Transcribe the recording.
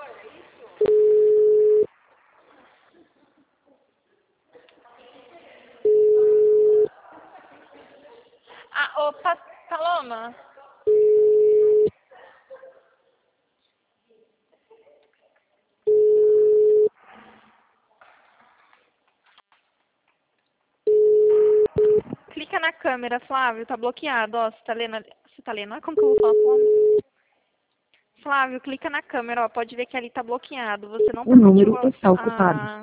Ah, opa, Paloma. Clica na câmera, Flávio, tá bloqueado, ó, você tá lendo ali. Você tá lendo? Ah, como que eu vou falar com o homem? Flávio, clica na câmera, ó, pode ver que ali tá bloqueado. Você não O número permitiu está ocupado.